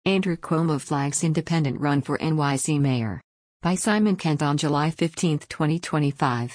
Andrew Cuomo flags independent run for NYC mayor. By Simon Kent on July 15, 2025.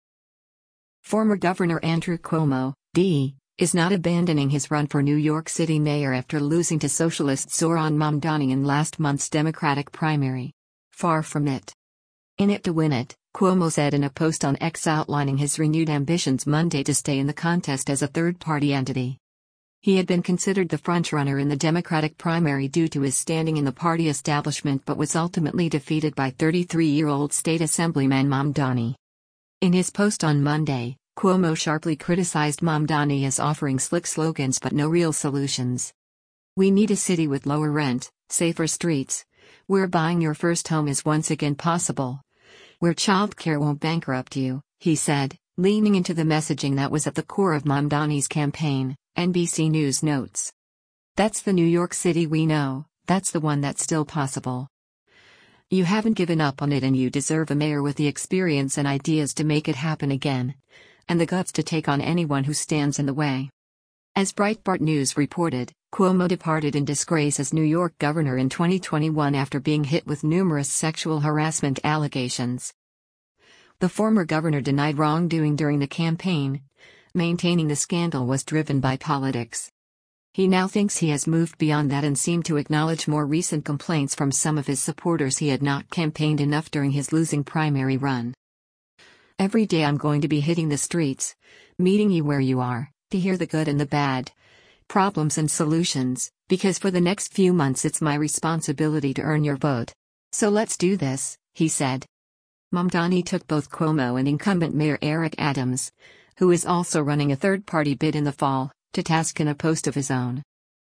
Former Governor Andrew Cuomo, D., is not abandoning his run for New York City mayor after losing to socialist Zohran Mamdani in last month's Democratic primary. Far from it. In it to win it, Cuomo said in a post on X outlining his renewed ambitions Monday to stay in the contest as a third-party entity. He had been considered the frontrunner in the Democratic primary due to his standing in the party establishment but was ultimately defeated by 33-year-old State Assemblyman Mamdani. In his post on Monday, Cuomo sharply criticized Mamdani as offering slick slogans but no real solutions. "We need a city with lower rent, safer streets, where buying your first home is once again possible, where childcare won't bankrupt you," he said, leaning into the messaging that was at the core of Mamdani's campaign. NBC News notes. "That's the New York City we know, that's the one that's still possible. You haven't given up on it and you deserve a mayor with the experience and ideas to make it happen again, and the guts to take on anyone who stands in the way." As Breitbart News reported, Cuomo departed in disgrace as New York governor in 2021 after being hit with numerous sexual harassment allegations. The former governor denied wrongdoing during the campaign, maintaining the scandal was driven by politics. He now thinks he has moved beyond that and seemed to acknowledge more recent complaints from some of his supporters he had not campaigned enough during his losing primary run. "Every day I'm going to be hitting the streets, meeting you where you are, to hear the good and the bad, problems and solutions, because for the next few months it's my responsibility to earn your vote. So let's do this," he said. Mamdani took both Cuomo and incumbent Mayor Eric Adams, who is also running a third-party bid in the fall, to task in a post of his own.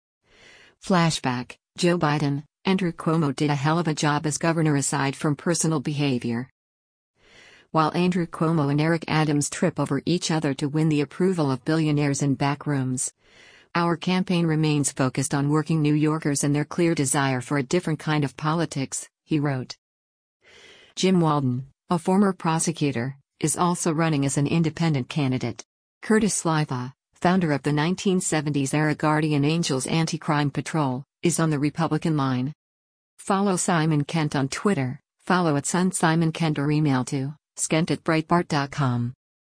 Flashback: Joe Biden, Andrew Cuomo did a hell of a job as governor aside from personal behavior. While Andrew Cuomo and Eric Adams trip over each other to win the approval of billionaires in back rooms, our campaign remains focused on working New Yorkers and their clear desire for a different kind of politics, he wrote. Jim Walden, a former prosecutor, is also running as an independent candidate. Curtis Sliwa, founder of the 1970s-era Guardian Angels Anti-Crime Patrol, is on the Republican line. Follow Simon Kent on Twitter, follow @SunSimonKent or email to skent@breitbart.com.